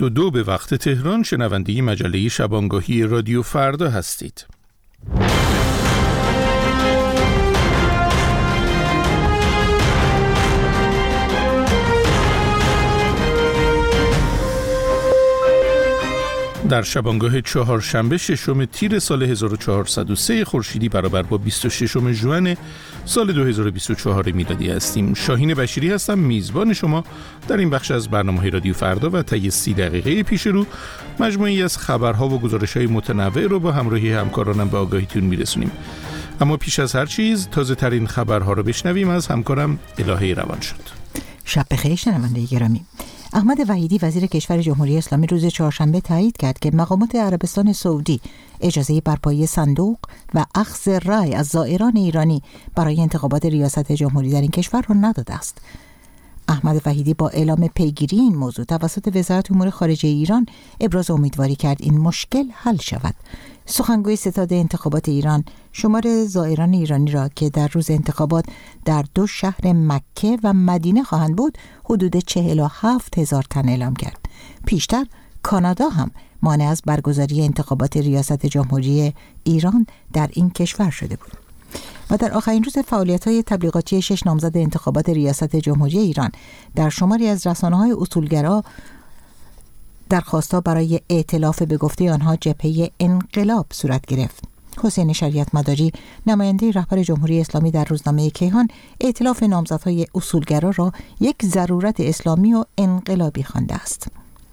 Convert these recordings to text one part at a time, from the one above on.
22 به وقت تهران شنونده مجله شبانگاهی رادیو فردا هستید. در شبانگاه چهارشنبه ششم تیر سال 1403 خورشیدی برابر با 26 ژوئن سال 2024 میلادی هستیم. شاهین بشیری هستم، میزبان شما در این بخش از برنامه رادیو فردا و طی 30 دقیقه پیش رو مجموعی از خبرها و گزارش‌های متنوع رو با همراهی همکارانم به آگاهیتون میرسونیم. اما پیش از هر چیز تازه ترین خبرها رو بشنویم از همکارم الهه روانشاد. شب بخیر شنونده گرامی. احمد وحیدی وزیر کشور جمهوری اسلامی روز چهارشنبه تایید کرد که مقامات عربستان سعودی اجازه برپایی صندوق و اخذ رأی از زائران ایرانی برای انتخابات ریاست جمهوری در این کشور را نداده است. احمد وحیدی با اعلام پیگیری این موضوع توسط وزارت امور خارجه ایران ابراز امیدواری کرد این مشکل حل شود. سخنگوی ستاد انتخابات ایران شمار زائران ایرانی را که در روز انتخابات در 2 شهر مکه و مدینه خواهند بود حدود 47,000 تن اعلام کرد. پیشتر کانادا هم مانع از برگزاری انتخابات ریاست جمهوری ایران در این کشور شده بود. و در آخرین روز فعالیت‌های تبلیغاتی 6 نامزد انتخابات ریاست جمهوری ایران در شماری از رسانه‌های اصولگرا درخواست‌ها برای ائتلاف به گفته آنها جبهه انقلاب صورت گرفت. حسین شریعت مداری نماینده رهبر جمهوری اسلامی در روزنامه کیهان ائتلاف نامزدهای اصولگرا را یک ضرورت اسلامی و انقلابی خوانده است.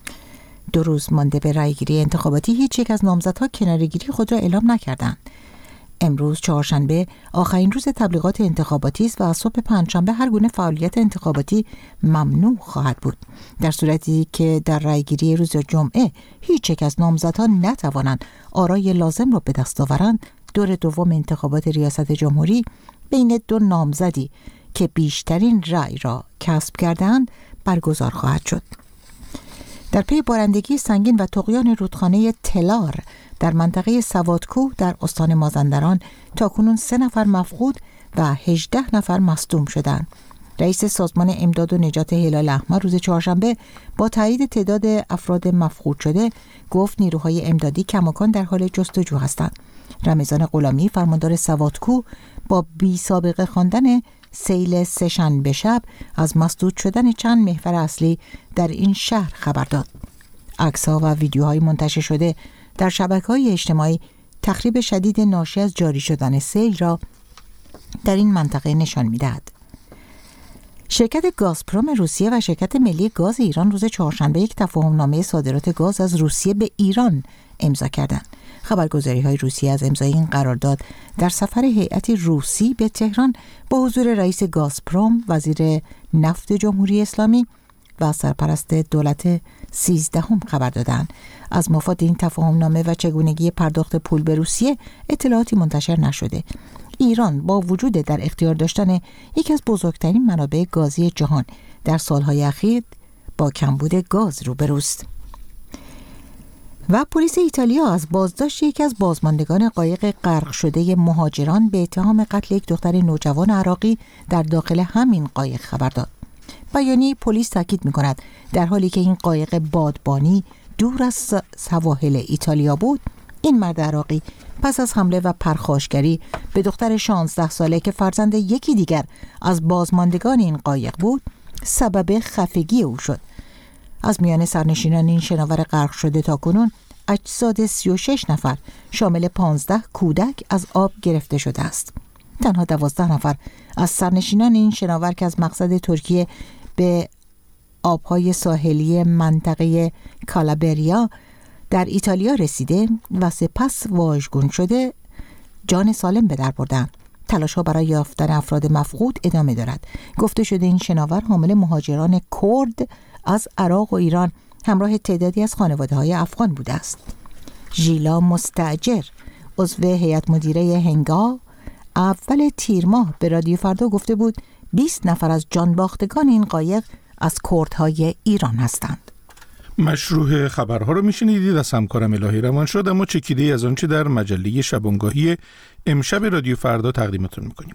2 روز مانده به رأیگیری انتخاباتی هیچ یک از نامزدها کناره‌گیری خود را اعلام نکردند. امروز چهارشنبه آخرین روز تبلیغات انتخاباتی است و از صبح پنجشنبه هر گونه فعالیت انتخاباتی ممنوع خواهد بود. در صورتی که در رأیگیری روز جمعه هیچ یک از نامزدها نتوانند آرای لازم را به دست آورند، دور دوم انتخابات ریاست جمهوری بین 2 نامزدی که بیشترین رأی را کسب کردند برگزار خواهد شد. در پی بارندگی سنگین و طغیان رودخانه تلار در منطقه سوادکوه در استان مازندران تاکنون 3 نفر مفقود و 18 نفر مصدوم شدند. رئیس سازمان امداد و نجات هلال احمر روز چهارشنبه با تایید تعداد افراد مفقود شده گفت نیروهای امدادی کماکان در حال جستجو هستند. رمضان غلامی فرماندار سوادکوه با بی سابقه خواندن سیل سه‌شنبه شب از مسدود شدن چند محور اصلی در این شهر خبر داد. عکس‌ها و ویدیوهای منتشر شده در شبکه‌های اجتماعی تخریب شدید ناشی از جاری شدن سیل را در این منطقه نشان می‌دهد. شرکت گازپروم روسیه و شرکت ملی گاز ایران روز چهارشنبه یک تفاهم‌نامه صادرات گاز از روسیه به ایران امضا کردند. خبرگزاری‌های روسیه از امضای این قرارداد در سفر هیئتی روسی به تهران با حضور رئیس گازپروم، وزیر نفت جمهوری اسلامی و سرپرست دولت 13 خبر دادند. از مفاد این تفاهم‌نامه و چگونگی پرداخت پول به روسیه اطلاعاتی منتشر نشده. ایران با وجود در اختیار داشتن یکی از بزرگترین منابع گازی جهان در سالهای اخیر با کمبود گاز روبروست. و پلیس ایتالیا از بازداشت یکی از بازماندگان قایق غرق شده مهاجران به اتهام قتل یک دختر نوجوان عراقی در داخل همین قایق خبر داد. بیانیه پلیس تاکید می‌کند در حالی که این قایق بادبانی دور از سواحل ایتالیا بود، این مرد عراقی پس از حمله و پرخاشگری به دختر 16 ساله که فرزند یکی دیگر از بازماندگان این قایق بود، سبب خفگی او شد. از میان سرنشینان این شناور غرق شده تاکنون اجساد 36 نفر شامل 15 کودک از آب گرفته شده است. تنها 12 نفر از سرنشینان این شناور که از مقصد ترکیه به آبهای ساحلی منطقه کالابریا در ایتالیا رسیده و سپس واژگون شده جان سالم به در بردند. تلاش‌ها برای یافتن افراد مفقود ادامه دارد. گفته شده این شناور حامل مهاجران کرد از عراق و ایران همراه تعدادی از خانواده‌های افغان بوده است. ژیلا مستاجر عضو هیئت مدیره هنگا اول تیر ماه به رادیو فردا گفته بود 20 نفر از جانباختگان این قایق از کردهای ایران هستند. مشروع خبرها رو میشنیدید از همکارم الهه روانشاد، اما چکیده از آنچه در مجله شبانگاهی امشب رادیو فردا تقدیمتون میکنیم.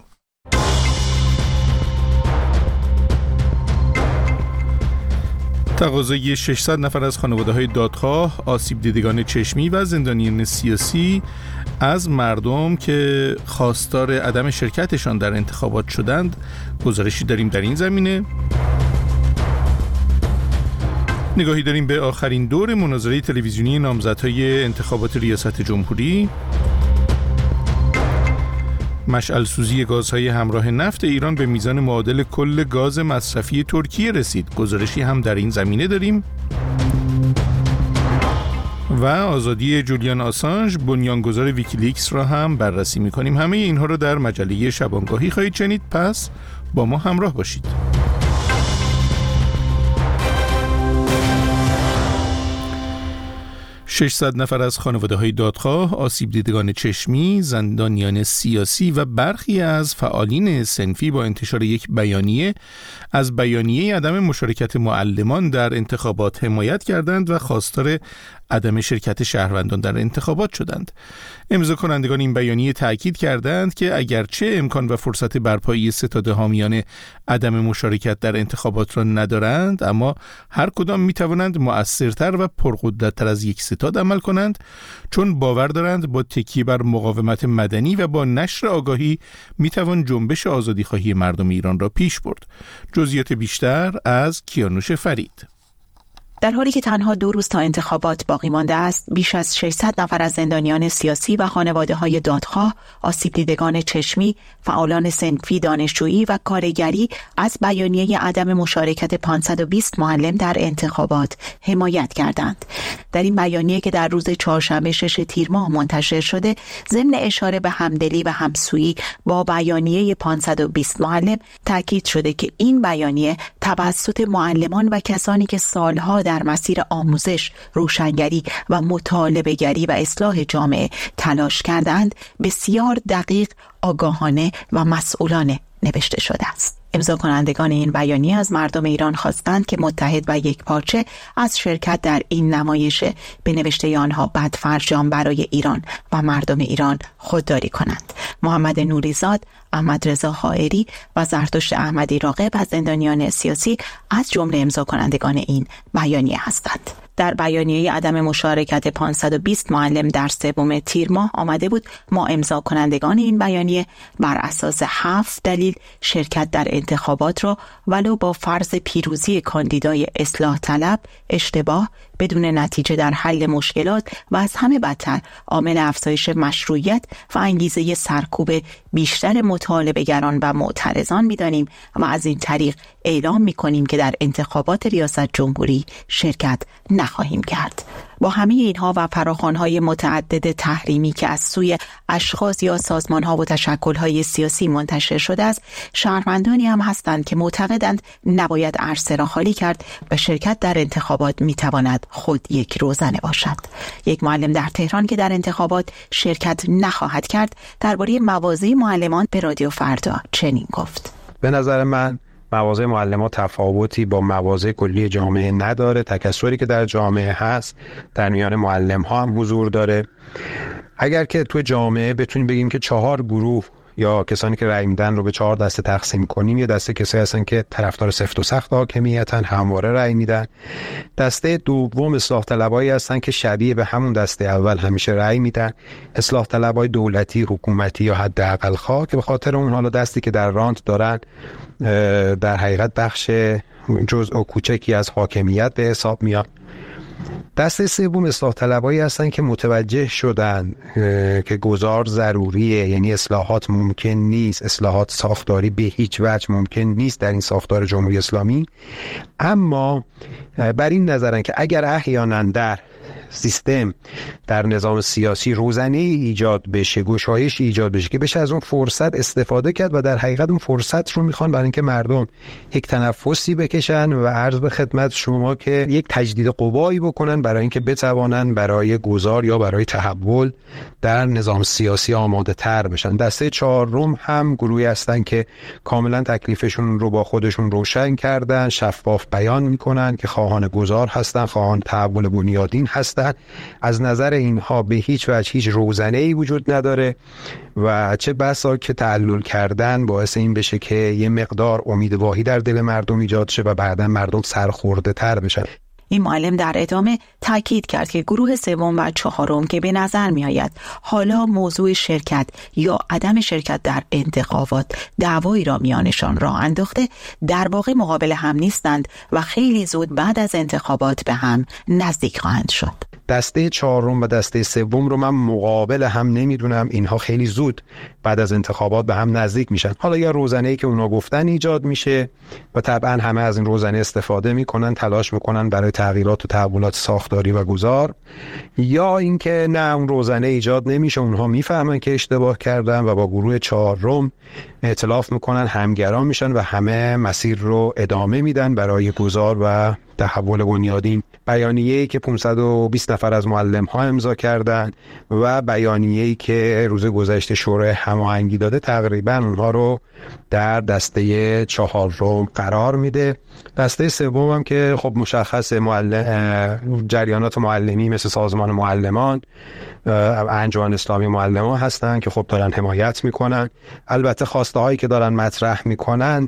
تقاضای 600 نفر از خانواده‌های دادخواه، آسیب دیدگان چشمی و زندانیان سیاسی از مردم که خواستار عدم شرکتشان در انتخابات شدند گزارشی داریم در این زمینه. نگاهی داریم به آخرین دور مناظره تلویزیونی نامزدهای انتخابات ریاست جمهوری. مشعل سوزی گازهای همراه نفت ایران به میزان معادل کل گاز مصرفی ترکیه رسید. گزارشی هم در این زمینه داریم. و آزادی جولیان آسانژ، بنیانگذار ویکیلیکس را هم بررسی می‌کنیم. همه اینها رو در مجله شبانگاهی خواهید شنید، پس با ما همراه باشید. 600 نفر از خانواده‌های دادخواه، آسیب دیدگان چشمی، زندانیان سیاسی و برخی از فعالین صنفی با انتشار یک بیانیه از بیانیه عدم مشارکت معلمان در انتخابات حمایت کردند و خواستار عدم شرکت شهروندان در انتخابات شدند. امضا کنندگان این بیانیه تأکید کردند که اگرچه امکان و فرصت برپایی ستاد حامیان عدم مشارکت در انتخابات را ندارند، اما هر کدام می توانند مؤثرتر و پرقدرت‌تر از یک ستاد عمل کنند، چون باور دارند با تکیه بر مقاومت مدنی و با نشر آگاهی می توان جنبش آزادیخواهی مردم ایران را پیش برد. جزئیات بیشتر از کیانوش فرید. در حالی که تنها 2 روز تا انتخابات باقی مانده است، بیش از 600 نفر از زندانیان سیاسی و خانواده‌های دادخواه، آسیب دیدگان چشمی، فعالان صنفی، دانشجویی و کارگری از بیانیه عدم مشارکت 520 معلم در انتخابات حمایت کردند. در این بیانیه که در روز چهارشنبه 6 تیر ماه منتشر شده، ضمن اشاره به همدلی و همسویی با بیانیه 520 معلم، تاکید شده که این بیانیه توسط معلمان و کسانی که سالها در مسیر آموزش، روشنگری و مطالبه‌گری و اصلاح جامعه تلاش کردند، بسیار دقیق، آگاهانه و مسئولانه نوشته شده است. امضا کنندگان این بیانیه از مردم ایران خواستند که متحد و یکپارچه از شرکت در این نمایش به نوشته آنها بدفرجام برای ایران و مردم ایران خودداری کنند. محمد نوریزاد، احمد رضا حائری و زرتشت احمدی راغب از زندانیان سیاسی از جمله امضا کنندگان این بیانیه هستند. در بیانیه عدم مشارکت 520 معلم در 3 تیر ماه آمده بود ما امضا کنندگان این بیانیه بر اساس 7 دلیل شرکت در انتخابات را ولو با فرض پیروزی کاندیدای اصلاح طلب، اشتباه، بدون نتیجه در حل مشکلات و از همه بدتر عامل افزایش مشروعیت و انگیزه سرکوب بیشتر مطالبه‌گران و معترضان می‌دانیم و از این طریق اعلام می‌کنیم که در انتخابات ریاست جمهوری شرکت نخواهیم کرد. با همه اینها و فراخوان‌های متعدد تحریمی که از سوی اشخاص یا سازمان‌ها و تشکل‌های سیاسی منتشر شده است، شهروندانی هم هستند که معتقدند نباید عرصه را خالی کرد و شرکت در انتخابات می‌تواند خود یک روزنه باشد. یک معلم در تهران که در انتخابات شرکت نخواهد کرد، درباره مواضع معلمان به رادیو فردا چنین گفت: به نظر من مواضع معلمان تفاوتی با مواضع کلی جامعه نداره. تکثری که در جامعه هست در میان معلم ها هم حضور داره. اگر که تو جامعه بتونیم بگیم که 4 گروه یا کسانی که رأی میدن رو به 4 دسته تقسیم کنیم، یه دسته کسایی هستن که طرفدار سفت و سخت حاکمیتن، همواره رأی میدن. دسته دوم اصلاح طلبایی هستن که شبیه به همون دسته اول همیشه رأی میدن، اصلاح طلبای دولتی، حکومتی یا حداقل خواه، که به خاطر اون حالا دستی که در رانت دارن در حقیقت بخش جزء و کوچکی از حاکمیت به حساب میاد. دسته سوم اصلاح طلبایی هستن که متوجه شدن که گذار ضروریه، یعنی اصلاحات ممکن نیست، اصلاحات ساختاری به هیچ وجه ممکن نیست در این ساختار جمهوری اسلامی، اما بر این نظرن که اگر احیانا در سیستم، در نظام سیاسی روزنه ایجاد بشه، گشایش ایجاد بشه که بشه از اون فرصت استفاده کرد و در حقیقت اون فرصت رو میخوان برای اینکه مردم یک تنفسی بکشن و عرض به خدمت شما که یک تجدید قوایی بکنن برای اینکه بتوانن برای گذار یا برای تحول در نظام سیاسی آماده تر بشن. دسته 4 هم گروهی هستن که کاملا تکلیفشون رو با خودشون روشن کردن، شفاف بیان میکنن که خواهان گذار هستن، خواهان تحول بنیادین هستن هستن، از نظر اینها به هیچ وجه هیچ روزنه‌ای وجود نداره و چه بسا که تعلل کردن باعث این بشه که یه مقدار امیدواهی در دل مردم ایجاد شه و بعدا مردم سرخورده تر بشن. این معلم در ادامه تاکید کرد که گروه سوم و چهارم که به نظر می آید حالا موضوع شرکت یا عدم شرکت در انتخابات دعوایی را میانشان راه انداخته، در واقع مقابل هم نیستند و خیلی زود بعد از انتخابات به هم نزدیک خواهند شد. دسته چهارم و دسته سوم رو من مقابل هم نمیدونم، اینها خیلی زود بعد از انتخابات به هم نزدیک میشن. حالا یا روزنه‌ای که اونا گفتن ایجاد میشه و طبعا همه از این روزنه استفاده میکنن، تلاش میکنن برای تغییرات و تحولات ساختاری و گذار، یا اینکه نه اون روزنه ایجاد نمیشه، اونها میفهمن که اشتباه کردن و با گروه چهارم ائتلاف میکنن، همگرا میشن و همه مسیر رو ادامه میدن برای گذار و تحول بنیادین. بیانیه‌ای که 520 نفر از معلم‌ها امضا کردن و بیانیه‌ای که روز گذشته شورای هماهنگی داده تقریبا اونها رو در دسته چهارم قرار میده. دسته سوم هم که خب مشخص جریانات معلمی مثل سازمان معلمان، انجمن اسلامی معلمان هستن که خب دارن حمایت میکنن. البته خواسته هایی که دارن مطرح میکنن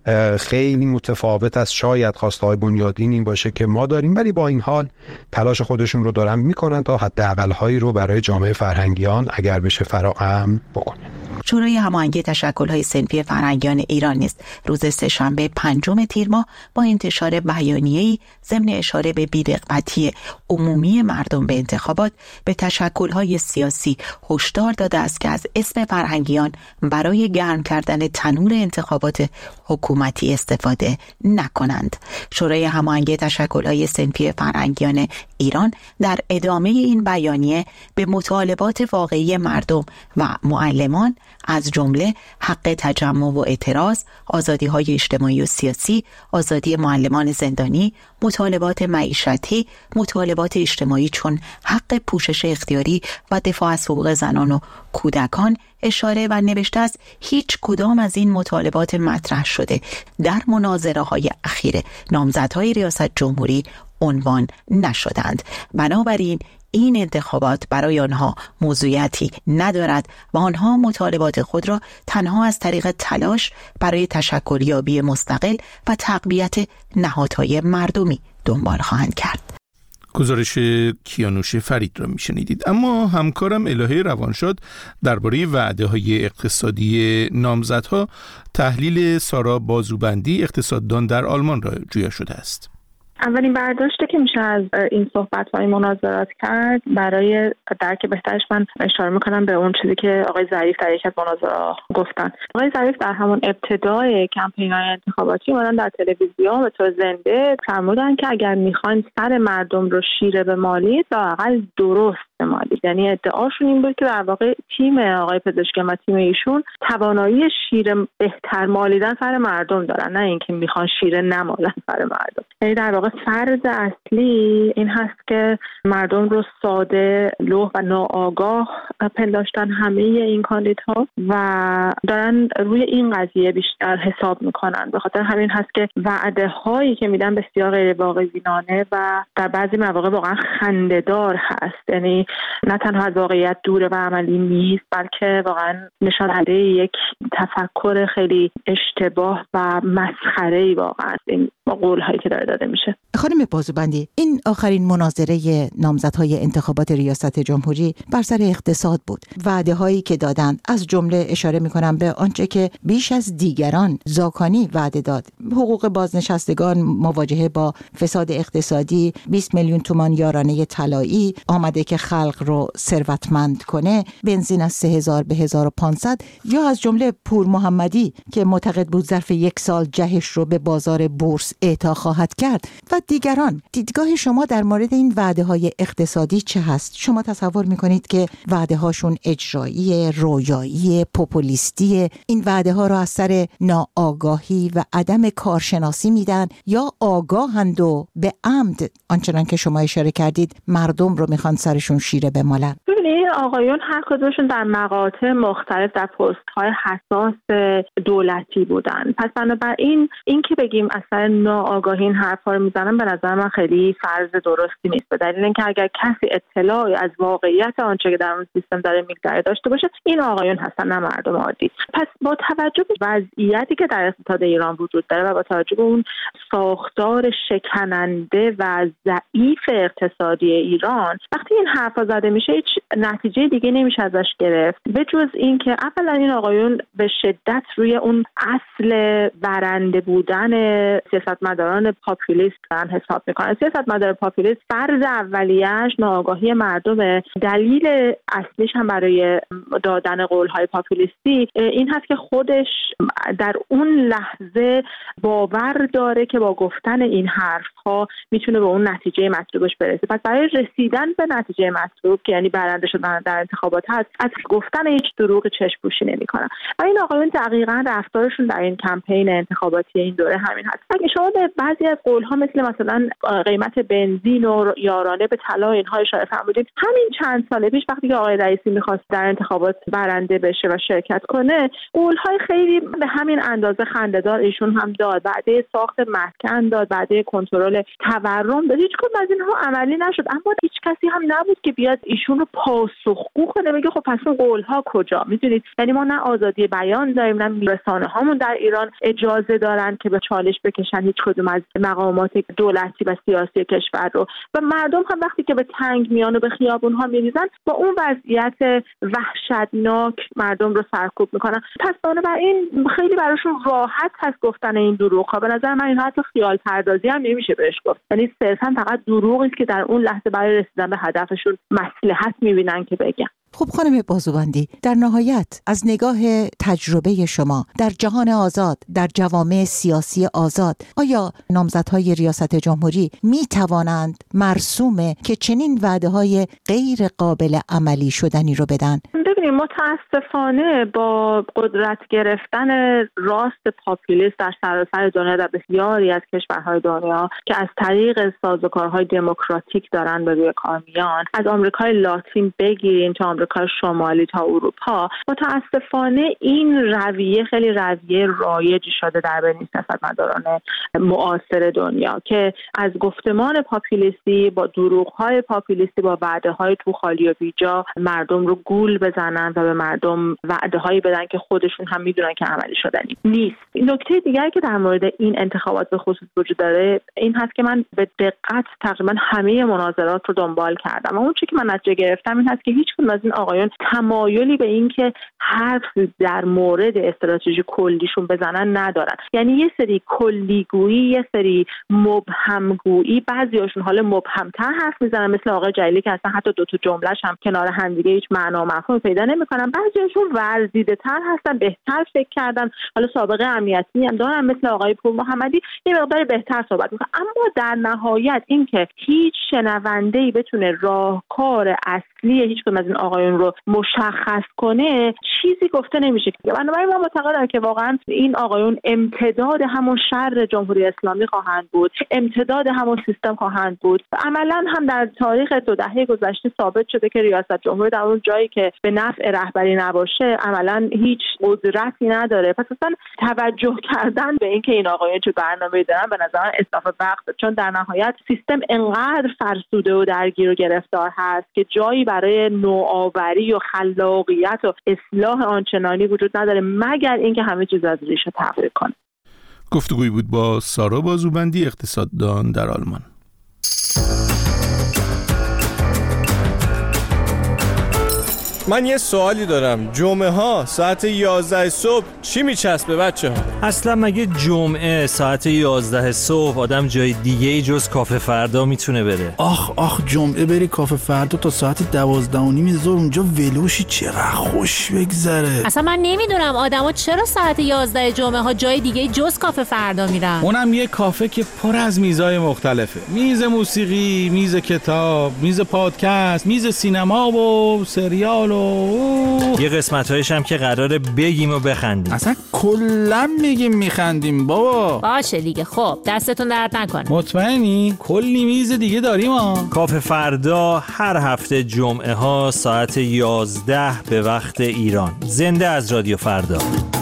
خیلی متفاوت از شاید خواسته های بنیادین این باشه که ما داریم، ولی با این حال تلاش خودشون رو دارن میکنن تا حداقل هایی رو برای جامعه فرهنگیان اگر بشه فراهم بکنن. شورای هماهنگی تشکل‌های صنفی فرهنگیان ایران نیز روز سه‌شنبه 5 تیر ماه با انتشار بیانیه‌ای ضمن اشاره به بی‌رغبتی عمومی مردم به انتخابات به تشکل‌های سیاسی هشدار داده است که از اسم فرهنگیان برای گرم کردن تنور انتخابات حکومتی استفاده نکنند. شورای هماهنگی تشکل‌های صنفی فرهنگیان ایران در ادامه این بیانیه به مطالبات واقعی مردم و معلمان از جمله حق تجمع و اعتراض، آزادی‌های اجتماعی و سیاسی، آزادی معلمان زندانی، مطالبات معیشتی، مطالبات اجتماعی چون حق پوشش اختیاری و دفاع از حقوق زنان و کودکان اشاره و نوشته است هیچ کدام از این مطالبات مطرح شده در مناظره‌های اخیر نامزدهای ریاست جمهوری عنوان نشدند. بنابراین این انتخابات برای آنها موضوعیتی ندارد و آنها مطالبات خود را تنها از طریق تلاش برای تشکلیابی مستقل و تقویت نهادهای مردمی دنبال خواهند کرد. گزارش کیانوش فرید را میشنیدید. اما همکارم الهه روانشاد درباره وعده‌های اقتصادی نامزدها تحلیل سارا بازوبندی اقتصاددان در آلمان را جویا شده است. اولین برداشتی که میشه از این صحبت‌های مناظرات کرد برای درک بهترش من اشاره میکنم به اون چیزی که آقای ظریف در یک از مناظرات گفتن. آقای ظریف در همون ابتدای کمپین‌های انتخاباتی اومدن در تلویزیون به طور زنده فرمودن که اگر میخواین سر مردم رو شیره بمالید لااقل درست بمالید. یعنی ادعاشون این بود که در واقع تیم آقای پزشکیان و تیم ایشون توانایی شیره بهتر مالیدن سر مردم دارن، نه اینکه میخوان شیره نمالن سر مردم. یعنی در واقع فرض اصلی این هست که مردم رو ساده، لوح و ناآگاه پنداشتن همه این کاندیدها و دارن روی این قضیه بیشتر حساب میکنن. به خاطر همین هست که وعده هایی که میدن بسیار غیر واقع بینانه و در بعضی مواقع واقعا خنده‌دار هست. یعنی نه تنها از واقعیت دوره و عملی نیست، بلکه واقعا نشان دهنده یک تفکر خیلی اشتباه و مسخره‌ای واقعا این قول‌هایی که داره داده میشه. خانم بازوبندی، این آخرین مناظره نامزدهای انتخابات ریاست جمهوری بر سر اقتصاد بود. وعده هایی که دادند از جمله اشاره میکنم به آنچه که بیش از دیگران زاکانی وعده داد: حقوق بازنشستگان، مواجهه با فساد اقتصادی، 20 میلیون تومان یارانه طلایی، آمده که خلق رو ثروتمند کنه، بنزین از 3000 به 1500، یا از جمله پور محمدی که معتقد بود ظرف 1 سال جهش رو به بازار بورس اعطا خواهد کرد و دیگران. دیدگاه شما در مورد این وعده‌های اقتصادی چه هست؟ شما تصور می‌کنید که وعده‌هاشون اجرایی، رویایی، پوپولیستی، این وعده‌ها را از سر ناآگاهی و عدم کارشناسی میدن، یا آگاهند و به عمد آنچنان که شما اشاره کردید مردم رو میخوان سرشون شیره بمالن؟ ببینید آقایون هر کدومشون در مقاطع مختلف در پست‌های حساس دولتی بودن. پس بنابراین این که بگیم اصلا ناآگاهی این حرفا رو میزنن به نظر من خیلی فرض درستی نیست، به دلیل اینکه اگر کسی اطلاعی از واقعیت آنچه که در اون سیستم داره میگذره داشته باشه این آقایون هستن، نه مردم عادی. پس با توجه به وضعیتی که در اقتصاد ایران وجود داره و با توجه به اون ساختار شکننده و ضعیف اقتصادی ایران، وقتی این حرفا زده میشه هیچ نتیجه دیگه نمیشه ازش گرفت به جز این که اولا این آقایون به شدت روی اون اصل برنده بودن سیاستمداران پاپولیست دارن حساب میکنن. سیاستمدار پاپولیست فرض اولیه‌اش ناآگاهی مردمه. دلیل اصلیش هم برای دادن قول‌های پاپولیستی این هست که خودش در اون لحظه باور داره که با گفتن این حرف‌ها میتونه به اون نتیجه مطلوبش برسه. پس برای رسیدن به نتیجه مطلوب که یعنی برنده شدن در انتخابات هست، از گفتن هیچ دروغ چشم‌پوشی نمی‌کنن. و این آقایون دقیقاً رفتارشون در این کمپین انتخاباتی این دوره همین هست. اگه شما به بعضی از قول‌ها مثلا قیمت بنزین و یارانه به طلا اینها اشاره فرمودید، همین چند سال پیش وقتی که آقای رئیسی می‌خواست در انتخابات برنده بشه و شرکت کنه، قول‌های خیلی به همین اندازه خنده‌دار ایشون هم داد، بعد ساخت مسکن داد، بعد کنترل تورم داد. هیچ کدوم از اینها عملی نشد، اما هیچ کسی هم نبود که بیاد ایشون رو پاسخگو کنه بگه خب پس اون قول‌ها کجا؟ می‌دونید یعنی ما نه آزادی بیان داریم، نه رسانه‌هامون در ایران اجازه دارن که به چالش بکشن هیچ کدوم از مقامات دولتی و سیاسی کشور رو، و مردم هم وقتی که به تنگ میان و به خیابون‌ها می‌ریزن با اون وضعیت وحشتناک مردم رو سرکوب میکنن. پس بنابراین خیلی براشون راحت هست گفتن این دروغ‌ها. به نظر من این حتی خیال پردازی هم نمیشه بهش گفت، یعنی صرفاً فقط دروغی است که در اون لحظه برای رسیدن به هدفشون مصلحت می‌بینن که بگن. خب خانم بازوبندی، در نهایت از نگاه تجربه شما در جهان آزاد، در جوامع سیاسی آزاد، آیا نامزدهای ریاست جمهوری می توانند مرسومه که چنین وعده‌های غیر قابل عملی شدنی رو بدن؟ ببینید متاسفانه با قدرت گرفتن راست پاپولیست در سراسر دنیا در بسیاری از کشورهای دنیا که از طریق سازوکارهای دموکراتیک دارن به روی کار میان، از آمریکای لاتین بگیرین تا آمریکای شمالی تا اروپا، متاسفانه این رویه خیلی رویه رایجی شده در بین سیاستمداران معاصر دنیا که از گفتمان پاپولیستی با دروغ‌های پاپولیستی با وعده‌های توخالی و بیجا مردم رو گول بزنن و به مردم وعده‌هایی بدن که خودشون هم میدونن که عملی شدنی نیست. نکته دیگری که در مورد این انتخابات به خصوص وجود داره این هست که من به دقت تقریبا همه مناظرات رو دنبال کردم و اون چیزی که من نتیجه گرفتم این هست که هیچ کدوم از این آقایون تمایلی به این که حرف در مورد استراتژی کلیشون بزنن ندارن. یعنی یه سری کلیگویی، یه سری مبهمگویی، بعضیاشون حالا مبهم‌تر حرف میزنن مثل آقای جلیلی که اصلا حتی دو تا جمله‌ش هم کنار هم دیگه هیچ معنا و مفهوم پیدا نمی‌کنن. بعضیاشون ورزیده‌تر هستن، بهتر فکر کردن، حالا سابقه امنیتی هم دارن مثل آقای پور محمدی، یه مقدار بهتر صحبت می‌کنن. اما در نهایت این که هیچ شنونده‌ای بتونه راهکار اصلی هیچ کدوم از این آقایون رو مشخص کنه چیزی گفته نمیشه. بنابراین من معتقدم که واقعا این آقایون امتداد همون شر جمهوری اسلامی خواهند بود، امتداد همون سیستم خواهند بود. عملاً هم در تاریخ 2 دهه گذشته ثابت شده که ریاست جمهوری در اون جایی که به نفع رهبری نباشه عملاً هیچ قدرتی نداره. پس اصلا توجه کردن به اینکه این آقایون چه برنامه‌ای دارن به نظر من اسراف وقت، چون در نهایت سیستم انقدر فرسوده و درگیر و گرفتار هست که جایی برای نوآوری و خلاقیت و اصلاح آنچنانی وجود نداره مگر اینکه همه چیز از ریشه تغییر کنه. گفتگویی بود با سارا بازوبندی، اقتصاددان در آلمان. من یه سوالی دارم. جمعه ها ساعت 11 صبح چی میچسبه بچه ها؟ اصلا مگه جمعه ساعت 11 صبح آدم جای دیگه جز کافه فردا میتونه بره؟ آخ جمعه بری کافه فردا تا ساعت 12:30 ظهر اونجا ولوشی چقدر خوش بگذره. اصلا من نمیدونم آدما چرا ساعت 11 جمعه ها جای دیگه جز کافه فردا میرن. اونم یه کافه که پر از میزای مختلفه. میز موسیقی، میز کتاب، میز پادکست، میز سینما و سریال یه قسمت‌هایش هم که قراره بگیم و بخندیم. اصلا کلا میگیم میخندیم بابا. باشه دیگه. خب دستتون درد نکنه. مطمئنی؟ کلی میز دیگه داریم ها. کافه فردا هر هفته جمعه ها ساعت 11 به وقت ایران. زنده از رادیو فردا.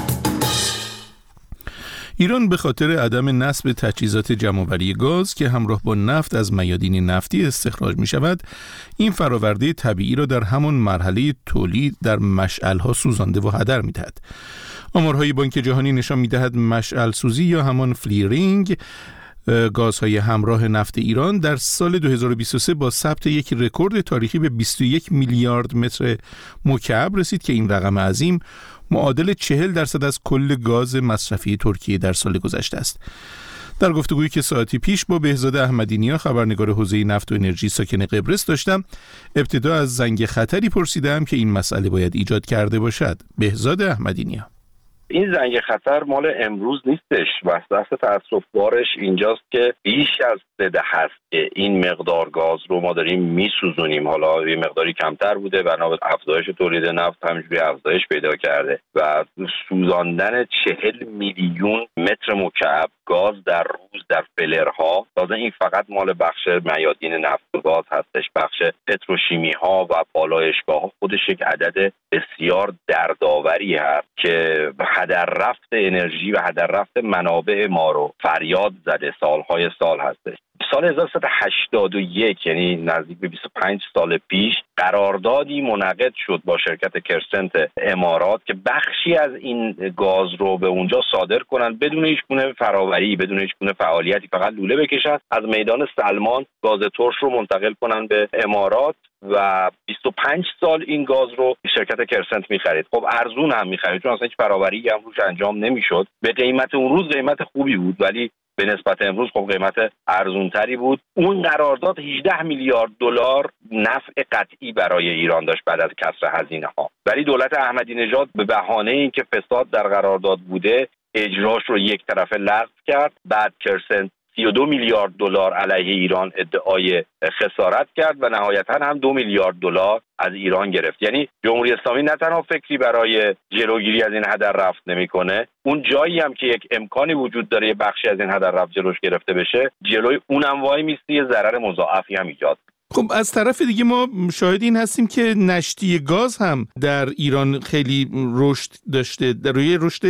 ایران به خاطر عدم نصب تجهیزات جمع‌آوری گاز که همراه با نفت از میادین نفتی استخراج می شود، این فراورده طبیعی را در همان مرحله تولید در مشعل‌ها سوزانده و هدر می دهد. آمارهای بانک جهانی نشان می دهد مشعل سوزی یا همان فلیرینگ گازهای همراه نفت ایران در سال 2023 با ثبت یک رکورد تاریخی به 21 میلیارد متر مکعب رسید که این رقم عظیم معادل 40% از کل گاز مصرفی ترکیه در سال گذشته است. در گفتگویی که ساعتی پیش با بهزاد احمدی‌نیا خبرنگار حوزه نفت و انرژی ساکن قبرس داشتم، ابتدا از زنگ خطری پرسیدم که این مسئله باید ایجاد کرده باشد. بهزاد احمدی‌نیا: این زنگ خطر مال امروز نیستش و دست تأسف بارش اینجاست که بیش از 3 دهه هست که این مقدار گاز رو ما داریم میسوزونیم. حالا یه مقداری کمتر بوده، بنا به افزایش تولید نفت همینجوری افزایش پیدا کرده و سوزاندن 40 میلیون متر مکعب گاز در روز در فلرها. تازه این فقط مال بخش میادین نفت و گاز هستش. بخش پتروشیمی ها و پالایشگاه ها خودش یک عدد بسیار دردآوری هست که هدر رفت انرژی و هدر رفت منابع ما رو فریاد زده سالهای سال هستش. سال 1381 یعنی نزدیک به 25 سال پیش قراردادی منعقد شد با شرکت کرسنت امارات که بخشی از این گاز رو به اونجا صادر کنن بدون هیچ گونه فراوری، بدون هیچ گونه فعالیتی، فقط لوله بکشن، از میدان سلمان گاز ترش رو منتقل کنن به امارات و 25 سال این گاز رو شرکت کرسنت می‌خرید. خب ارزون هم می‌خرید چون اصلا هیچ فراوری هم روش انجام نمی‌شد. به قیمت اون روز قیمت خوبی بود ولی به نسبت امروز خب قیمت ارزونتری بود. اون قرارداد 18 میلیارد دلار نفع قطعی برای ایران داشت بعد از کسر هزینه ها. ولی دولت احمدی نژاد به بهانه اینکه فساد در قرارداد بوده اجراش رو یک طرفه لغو کرد. بعد کرسنت 32 میلیارد دلار علیه ایران ادعای خسارت کرد و نهایتاً هم 2 میلیارد دلار از ایران گرفت. یعنی جمهوری اسلامی نه تنها فکری برای جلوگیری از این هدر رفت نمیکنه، اون جایی هم که یک امکانی وجود داره یه بخشی از این هدر رفت جلوش گرفته بشه جلوی اونم وای میسته، یه ضرر مضاعفی هم ایجاد. خب از طرف دیگه ما شاهد این هستیم که نشتی گاز هم در ایران خیلی رشد داشته، در روی رشد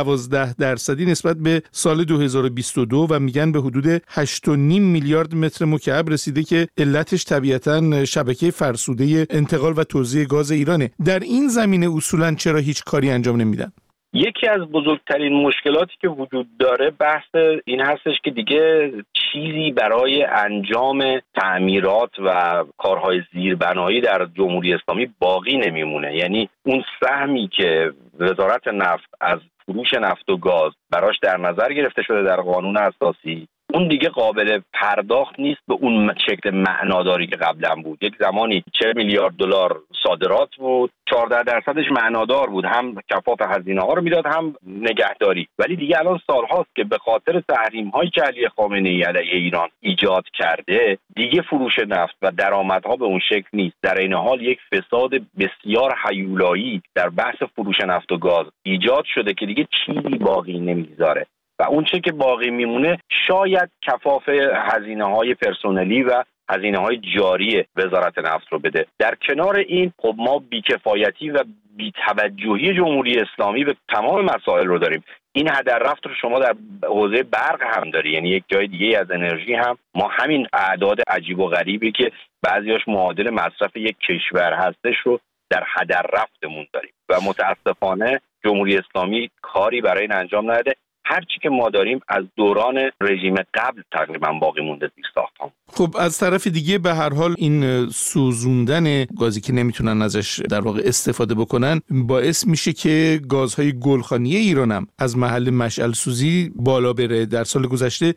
12% نسبت به سال 2022 و میگن به حدود 8.5 میلیارد متر مکعب رسیده که علتش طبیعتاً شبکه فرسوده انتقال و توزیع گاز ایرانه. در این زمینه اصولاً چرا هیچ کاری انجام نمیدن؟ یکی از بزرگترین مشکلاتی که وجود داره بحث این هستش که دیگه چیزی برای انجام تعمیرات و کارهای زیربنایی در جمهوری اسلامی باقی نمیمونه. یعنی اون سهمی که وزارت نفت از فروش نفت و گاز براش در نظر گرفته شده در قانون اساسی، اون دیگه قابل پرداخت نیست به اون شکل معناداری که قبلا بود. یک زمانی 40 میلیارد دلار صادرات بود، 14% معنادار بود، هم کفاف هزینه ها رو میداد هم نگهداری. ولی دیگه الان سالهاست که به خاطر تحریم هایی که علی خامنه‌ای علیه ایران ایجاد کرده دیگه فروش نفت و درآمدها به اون شکل نیست. در این حال یک فساد بسیار هیولایی در بحث فروش نفت و گاز ایجاد شده که دیگه چیزی باقی نمیذاره و اون چه که باقی میمونه شاید کفاف هزینه‌های پرسنلی و هزینه‌های جاری وزارت نفت رو بده. در کنار این خب ما بیکفایتی و بی‌توجهی جمهوری اسلامی به تمام مسائل رو داریم. این هدر رفت رو شما در حوزه برق هم داری، یعنی یک جای دیگه از انرژی هم ما همین اعداد عجیب و غریبی که بعضیاش معادل مصرف یک کشور هستش رو در هدر رفتمون داریم و متاسفانه جمهوری اسلامی کاری برای این انجام نداده. هرچی که ما داریم از دوران رژیم قبل تقریبا باقی مونده زیر ساختمان. خب از طرف دیگه به هر حال این سوزوندن گازی که نمیتونن ازش در واقع استفاده بکنن باعث میشه که گازهای گلخانی ایران هم از محل مشعل سوزی بالا بره. در سال گذشته 19%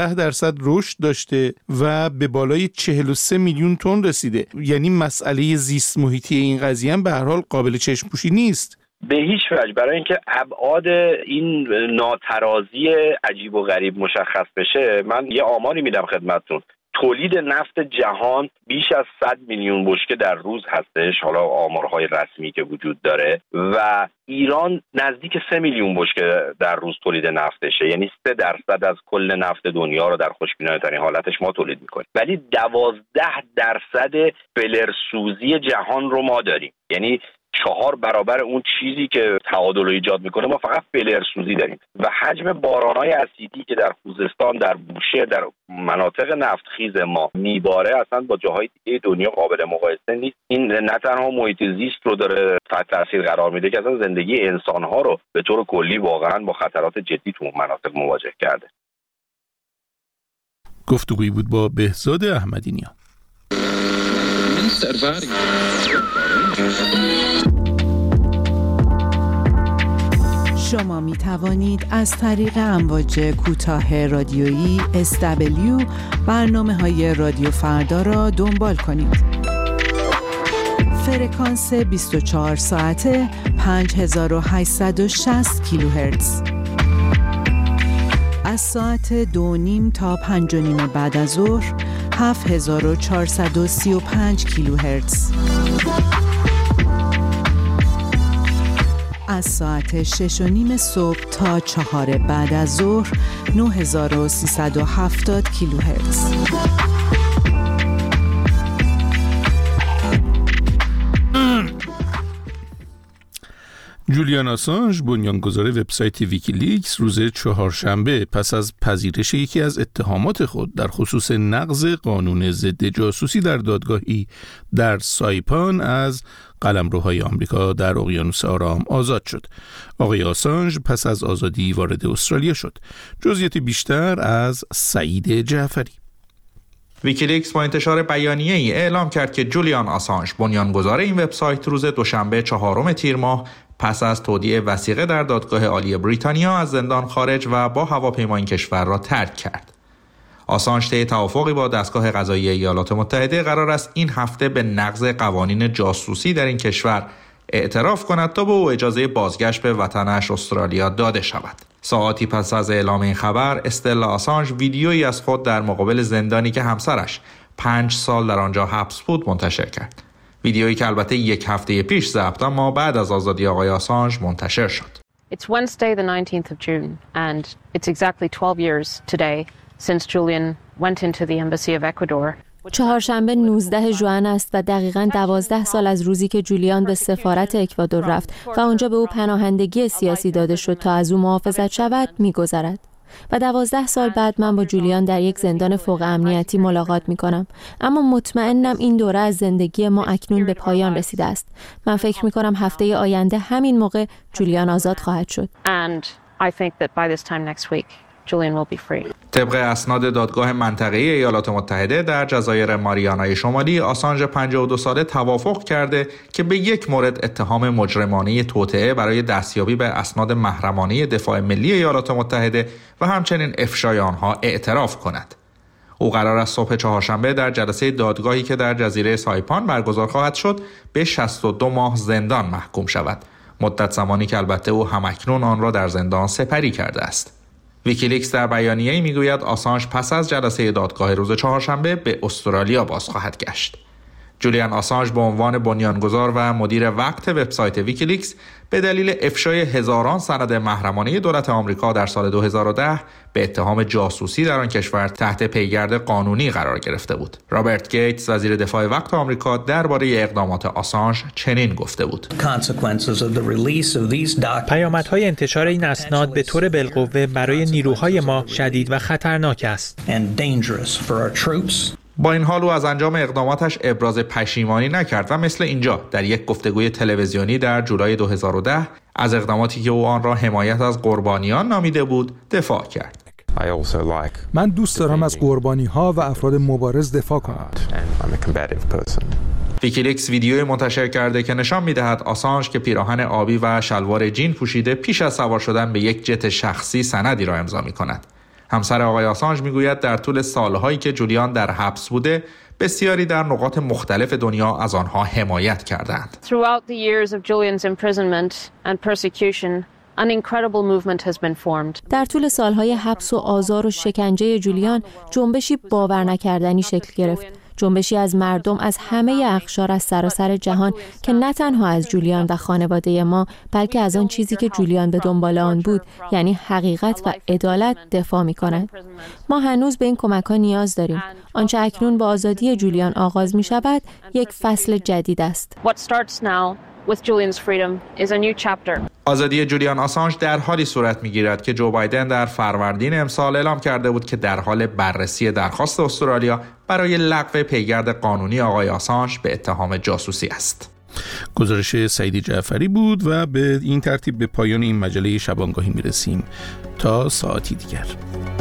رشد داشته و به بالای 43 میلیون تن رسیده. یعنی مسئله زیست محیطی این قضیه هم به هر حال قابل چشم پوشی نیست. به هیچ وجه. برای اینکه ابعاد این ناترازی عجیب و غریب مشخص بشه من یه آماری میدم خدمتتون. تولید نفت جهان بیش از 100 میلیون بشکه در روز هستش، حالا آمارهای رسمی که وجود داره، و ایران نزدیک 3 میلیون بشکه در روز تولید نفتشه، یعنی 3% از کل نفت دنیا رو در خوشبینانه‌ترین حالتش ما تولید میکنیم، ولی 12% فلرسوزی جهان رو ما داریم، یعنی 4 برابر اون چیزی که تعادل رو ایجاد میکنه ما فقط فلرسوزی داریم و حجم بارانهای اسیدی که در خوزستان، در بوشهر، در مناطق نفتخیز ما میباره اصلا با جاهای دیگه دنیا قابل مقایسه نیست. این نه تنها محیط زیست رو داره تحت تاثیر قرار میده که اصلا زندگی انسانها رو به طور کلی واقعا با خطرات جدی تو مناطق مواجه کرده. گفتگویی بود با بهزاد احمدی نیا. شما می توانید از طریق امواج کوتاه رادیویی SW برنامه‌های رادیو فردا را دنبال کنید. فرکانس 24 ساعته 5860 کیلوهرتز. از ساعت 2:30 تا 5:30 بعد از ظهر 7435 کیلوهرتز. از ساعت 6:30 صبح تا 4 بعد از ظهر 9370 کیلوهرتز. جولیان آسانژ، بنیانگذار وبسایت ویکیلیکس، روز چهارشنبه پس از پذیرش یکی از اتهامات خود در خصوص نقض قانون ضد جاسوسی در دادگاهی در سایپان از قلمروهای آمریکا در اقیانوس آرام آزاد شد. آقای آسانژ پس از آزادی وارد استرالیا شد. جزئیات بیشتر از سعید جعفری. ویکیلیکس با انتشار بیانیه‌ای اعلام کرد که جولیان آسانژ، بنیانگذار این وبسایت، روز دوشنبه 4 تیر ماه پس از تودیع وثیقه در دادگاه عالی بریتانیا از زندان خارج و با هواپیما این کشور را ترک کرد. آسانژ طی توافقی با دستگاه قضایی ایالات متحده قرار است این هفته به نقض قوانین جاسوسی در این کشور اعتراف کند تا به او اجازه بازگشت به وطنش استرالیا داده شود. ساعاتی پس از اعلام این خبر، استلا آسانژ ویدیویی از خود در مقابل زندانی که همسرش 5 سال در آنجا حبس بود منتشر کرد. ویدیویی که البته 1 هفته پیش ضبط اما بعد از آزادی آقای آسانژ منتشر شد. It's Wednesday the 19th of June and it's exactly 12 years today since Julian went into the embassy of Ecuador. چهارشنبه 19 ژوئن است و دقیقاً 12 سال از روزی که جولیان به سفارت اکوادور رفت و آنجا به او پناهندگی سیاسی داده شد تا از او محافظت شود می‌گذرد. و 12 سال بعد من با جولیان در یک زندان فوق امنیتی ملاقات می‌کنم، اما مطمئنم این دوره از زندگی ما اکنون به پایان رسیده است. من فکر می‌کنم هفته آینده همین موقع جولیان آزاد خواهد شد. And I think that by this time next week Julian will be free. طبق اسناد دادگاه منطقه‌ای ایالات متحده در جزایر ماریانای شمالی، آسانژ 52 ساله توافق کرده که به یک مورد اتهام مجرمانه توطئه برای دستیابی به اسناد محرمانه دفاع ملی ایالات متحده و همچنین افشای آنها اعتراف کند. او قرار است صبح چهارشنبه در جلسه دادگاهی که در جزیره سایپان برگزار خواهد شد به 62 ماه زندان محکوم شود، مدت زمانی که البته او همکنون آن را در زندان سپری کرده است. ویکیلیکس در بیانیه‌ای میگوید آسانژ پس از جلسه دادگاه روز چهارشنبه به استرالیا باز خواهد گشت. جولیان آسانژ به عنوان بنیانگذار و مدیر وقت وبسایت ویکیلیکس به دلیل افشای هزاران سند محرمانه دولت آمریکا در سال 2010 به اتهام جاسوسی در آن کشور تحت پیگرد قانونی قرار گرفته بود. رابرت گیتس، وزیر دفاع وقت آمریکا، درباره اقدامات آسانژ چنین گفته بود: پیامدهای انتشار این اسناد به طور بالقوه برای نیروهای ما شدید و خطرناک است. با این حال او از انجام اقداماتش ابراز پشیمانی نکرد و مثل اینجا در یک گفتگوی تلویزیونی در جولای 2010 از اقداماتی که او آن را حمایت از قربانیان نامیده بود دفاع کرد. من دوست دارم از قربانی‌ها و افراد مبارز دفاع کنم. ویکیلیکس ویدیوی منتشر کرده که نشان می‌دهد آسانژ که پیراهن آبی و شلوار جین پوشیده پیش از سوار شدن به یک جت شخصی سندی را امضا می‌کند. همسر آقای آسانژ میگوید در طول سالهایی که جولیان در حبس بوده، بسیاری در نقاط مختلف دنیا از آنها حمایت کردند. Throughout the years of Julian's imprisonment and persecution, An incredible movement has been formed. در طول سالهای حبس و آزار و شکنجه جولیان جنبشی باور نکردنی شکل گرفت. جنبشی از مردم از همه اقشار از سراسر جهان که نه تنها از جولیان و خانواده ما بلکه از آن چیزی که جولیان به دنبال آن بود، یعنی حقیقت و عدالت، دفاع می‌کنند. ما هنوز به این کمک‌ها نیاز داریم. آنچه اکنون با آزادی جولیان آغاز می‌شود یک فصل جدید است. With Julian's freedom is a new chapter. آزادی جولیان آسانژ در حالی صورت می‌گیرد که جو بایدن در فروردین امسال اعلام کرده بود که در حال بررسی درخواست استرالیا برای لغو پیگرد قانونی آقای آسانژ به اتهام جاسوسی است. گزارش سعیدی جعفری بود و به این ترتیب به پایان این مجله شبانگاهی میرسیم تا ساعتی دیگر.